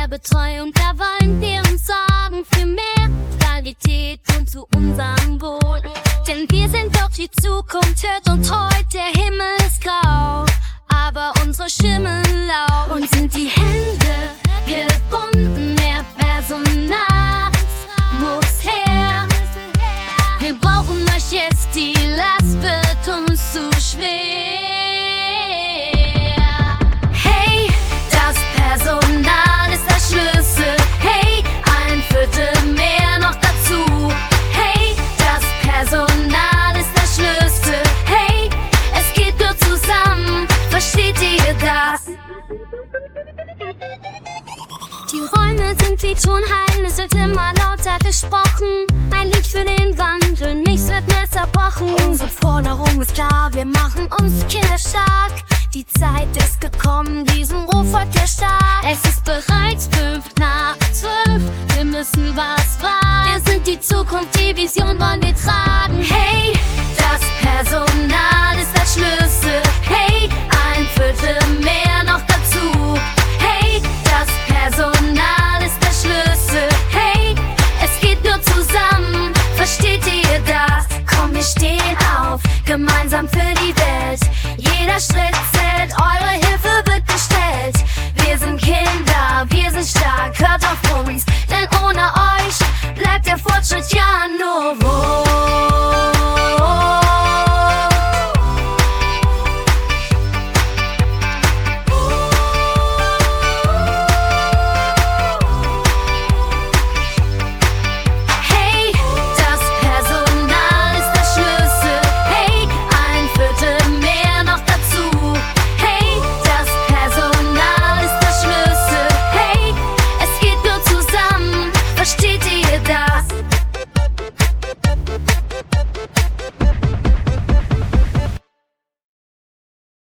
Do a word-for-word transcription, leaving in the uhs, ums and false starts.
Betreuung, da wollen wir uns sorgen für mehr Qualität und zu unserem Wohl. Denn wir sind doch die Zukunft, hört uns heute, der Himmel ist grau, aber unsere Stimmen laut. Und sind die Hände gebunden, mehr Personal muss her. Wir brauchen euch jetzt, die Last wird uns zu schwer. Hey, das Personal ist der Schlüssel. Hey, ein Viertel mehr noch dazu. Hey, das Personal ist der Schlüssel. Hey, es geht nur zusammen, versteht ihr das? Die Räume sind wie Tonhallen, es wird immer lauter gesprochen. Ein Lied für den Wandel, nichts wird mehr zerbrochen. Unsere Forderung ist klar, wir machen uns kinderstark. Die Zeit ist gekommen, diesen Ruf folgt der Staat. Es ist bereits fünf nach zwölf, wir müssen was wagen. Wir sind die Zukunft, die Vision wollen wir tragen.